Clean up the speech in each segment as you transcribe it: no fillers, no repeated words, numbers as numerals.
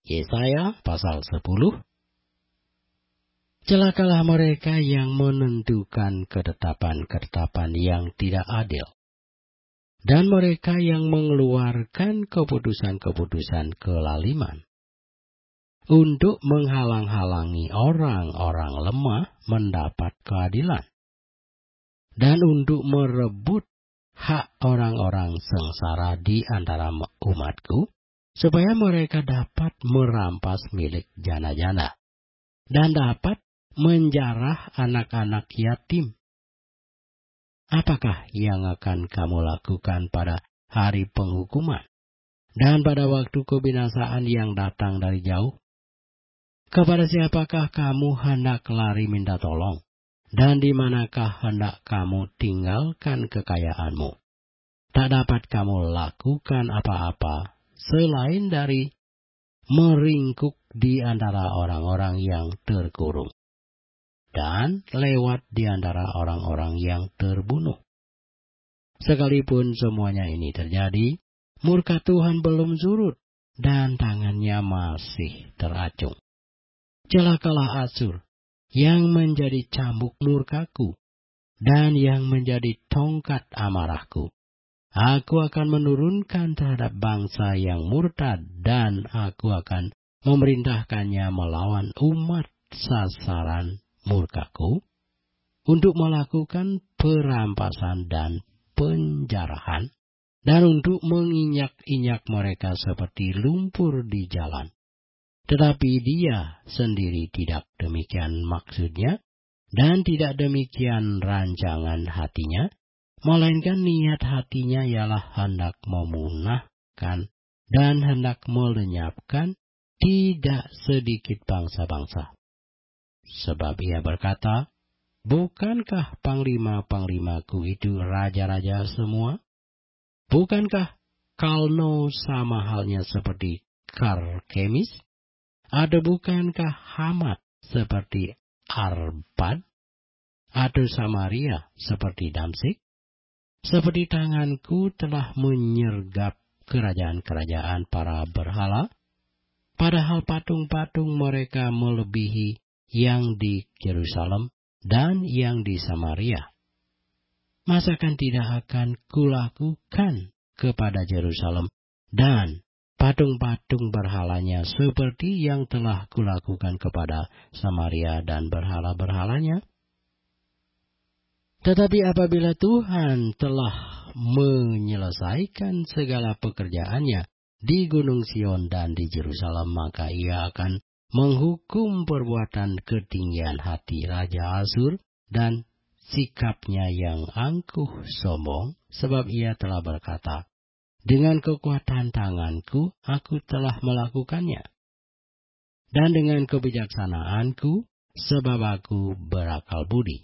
Yesaya pasal 10. Celakalah mereka yang menentukan ketetapan-ketetapan yang tidak adil, dan mereka yang mengeluarkan keputusan-keputusan kelaliman, untuk menghalang-halangi orang-orang lemah mendapat keadilan, dan untuk merebut hak orang-orang sengsara di antara umatku, supaya mereka dapat merampas milik jana-jana, dan dapat menjarah anak-anak yatim. Apakah yang akan kamu lakukan pada hari penghukuman, dan pada waktu kebinasaan yang datang dari jauh? Kepada siapakah kamu hendak lari minta tolong? Dan di manakah hendak kamu tinggalkan kekayaanmu? Tak dapat kamu lakukan apa-apa selain dari meringkuk di antara orang-orang yang terkurung, dan lewat di antara orang-orang yang terbunuh. Sekalipun semuanya ini terjadi, murka Tuhan belum surut, dan tangannya masih teracung. Celakalah Asyur, yang menjadi cambuk murkaku, dan yang menjadi tongkat amarahku. Aku akan menurunkan terhadap bangsa yang murtad, dan aku akan memerintahkannya melawan umat sasaran murkaku, untuk melakukan perampasan dan penjarahan, dan untuk menginjak-injak mereka seperti lumpur di jalan. Tetapi dia sendiri tidak demikian maksudnya, dan tidak demikian rancangan hatinya, melainkan niat hatinya ialah hendak memunahkan dan hendak melenyapkan tidak sedikit bangsa-bangsa. Sebab ia berkata, bukankah panglima-panglimaku itu raja-raja semua? Bukankah Kalno sama halnya seperti Karkemis? Atau bukankah Hamat seperti Arpad? Atau Samaria seperti Damsik? Seperti tanganku telah menyergap kerajaan-kerajaan para berhala, padahal patung-patung mereka melebihi yang di Yerusalem dan yang di Samaria. Masakan tidak akan kulakukan kepada Yerusalem dan patung-patung berhalanya seperti yang telah kulakukan kepada Samaria dan berhala-berhalanya? Tetapi apabila Tuhan telah menyelesaikan segala pekerjaannya di Gunung Sion dan di Yerusalem, maka ia akan menghukum perbuatan ketinggian hati Raja Asyur dan sikapnya yang angkuh sombong, sebab ia telah berkata, dengan kekuatan tanganku aku telah melakukannya, dan dengan kebijaksanaanku sebab aku berakal budi.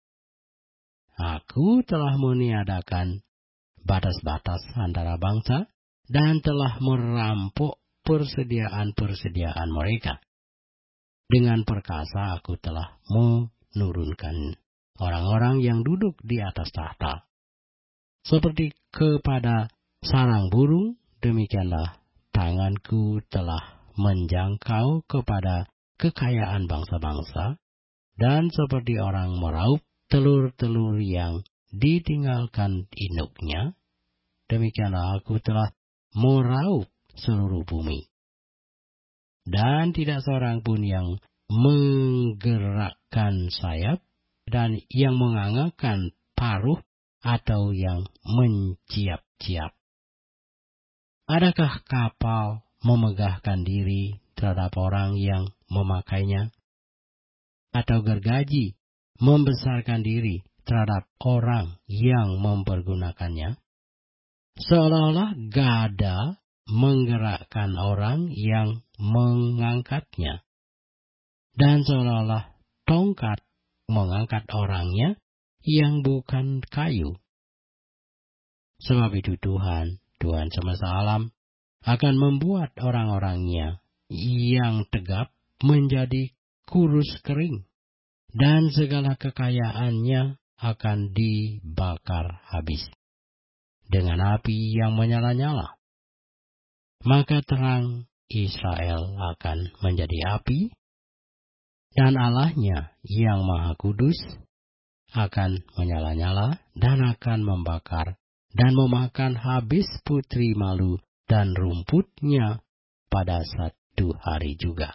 Aku telah meniadakan batas-batas antara bangsa, dan telah merampok persediaan-persediaan mereka. Dengan perkasa aku telah menurunkan orang-orang yang duduk di atas tahta. Seperti kepada sarang burung, demikianlah tanganku telah menjangkau kepada kekayaan bangsa-bangsa, dan seperti orang meraup telur-telur yang ditinggalkan induknya, demikianlah aku telah meraup seluruh bumi. Dan tidak seorang pun yang menggerakkan sayap, dan yang mengangakkan paruh, atau yang menciap-ciap. Adakah kapal memegahkan diri terhadap orang yang memakainya? Atau gergaji membesarkan diri terhadap orang yang mempergunakannya? Seolah-olah gada menggerakkan orang yang mengangkatnya, dan seolah-olah tongkat mengangkat orangnya yang bukan kayu. Sebab itu Tuhan semesta alam, akan membuat orang-orangnya yang tegap menjadi kurus kering, dan segala kekayaannya akan dibakar habis dengan api yang menyala-nyala. Maka terang Israel akan menjadi api, dan Allahnya yang Maha Kudus akan menyala-nyala dan akan membakar dan memakan habis putri malu dan rumputnya pada satu hari juga.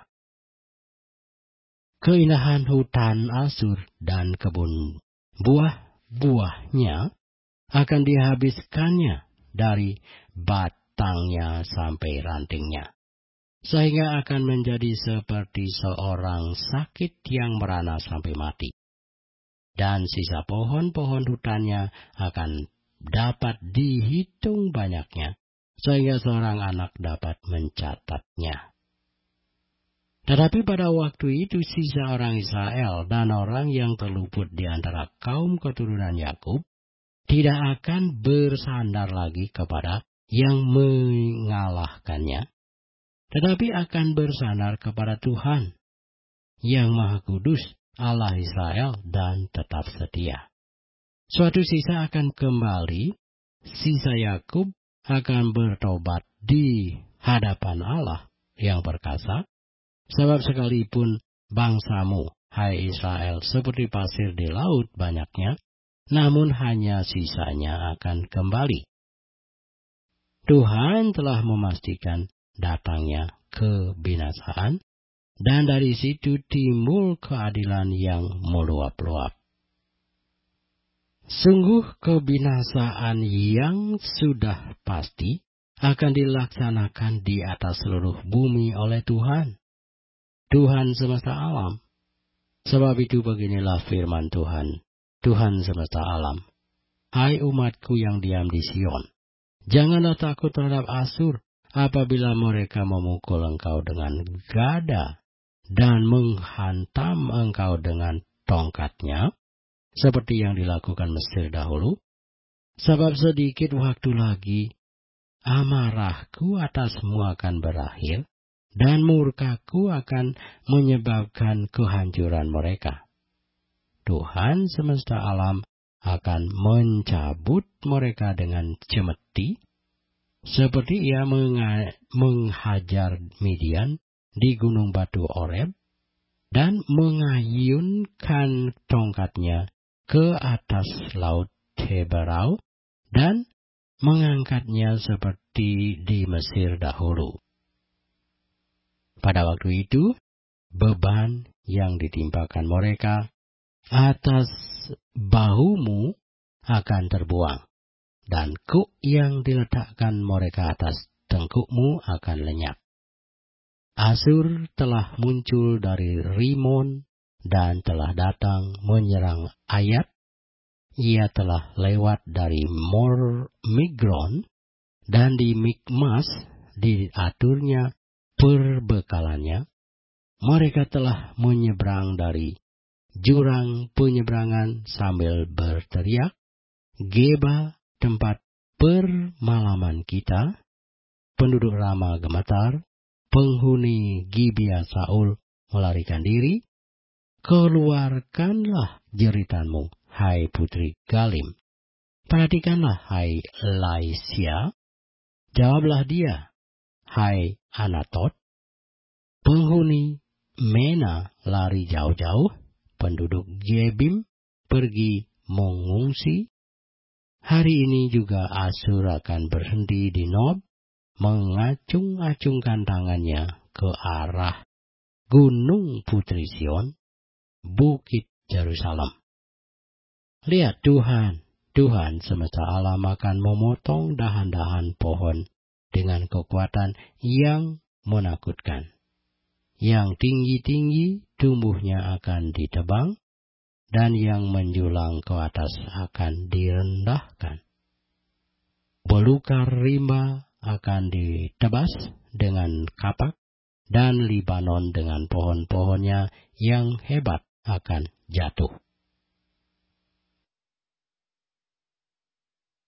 Keindahan hutan Asur dan kebun buah-buahnya akan dihabiskannya dari batangnya sampai rantingnya, sehingga akan menjadi seperti seorang sakit yang merana sampai mati. Dan sisa pohon-pohon hutannya akan dapat dihitung banyaknya, sehingga seorang anak dapat mencatatnya. Tetapi pada waktu itu sisa orang Israel dan orang yang terluput di antara kaum keturunan Yakub tidak akan bersandar lagi kepada yang mengalahkannya, tetapi akan bersandar kepada Tuhan yang Maha Kudus, Allah Israel, dan tetap setia. Suatu sisa akan kembali, sisa Yakub akan bertobat di hadapan Allah yang perkasa, sebab sekalipun bangsamu, hai Israel, seperti pasir di laut banyaknya, namun hanya sisanya akan kembali. Tuhan telah memastikan datangnya kebinasaan, dan dari situ timbul keadilan yang meluap-luap. Sungguh kebinasaan yang sudah pasti akan dilaksanakan di atas seluruh bumi oleh Tuhan, Tuhan semesta alam. Sebab itu beginilah firman Tuhan, Tuhan semesta alam. Hai umatku yang diam di Sion, janganlah takut terhadap Asur apabila mereka memukul engkau dengan gada dan menghantam engkau dengan tongkatnya, seperti yang dilakukan Mesir dahulu. Sebab sedikit waktu lagi amarahku atasmu akan berakhir, dan murkaku akan menyebabkan kehancuran mereka. Tuhan semesta alam akan mencabut mereka dengan cemeti, seperti ia menghajar Midian di gunung batu Oreb, dan mengayunkan tongkatnya ke atas laut Heberau, dan mengangkatnya seperti di Mesir dahulu. Pada waktu itu, beban yang ditimpakan mereka atas bahumu akan terbuang, dan kuk yang diletakkan mereka atas tengkukmu akan lenyap. Asur telah muncul dari Rimon dan telah datang menyerang Ayat. Ia telah lewat dari Migron, dan di Mikmas diaturnya perbekalannya. Mereka telah menyeberang dari jurang penyeberangan sambil berteriak, Geba, tempat permalaman kita. Penduduk Rama gemetar, penghuni Gibea Saul melarikan diri. Keluarkanlah jeritanmu, hai putri Galim. Perhatikanlah, hai Laisia. Jawablah dia, hai Anatot. Penghuni Mena lari jauh-jauh, penduduk Gebim pergi mengungsi. Hari ini juga Asur akan berhenti di Nob, mengacung-acungkan tangannya ke arah gunung Putri Sion, bukit Yerusalem. Lihat, Tuhan semesta alam akan memotong dahan-dahan pohon dengan kekuatan yang menakutkan. Yang tinggi-tinggi tumbuhnya akan ditebang, dan yang menjulang ke atas akan direndahkan. Belukar rimba akan ditebas dengan kapak, dan Libanon dengan pohon-pohonnya yang hebat akan jatuh.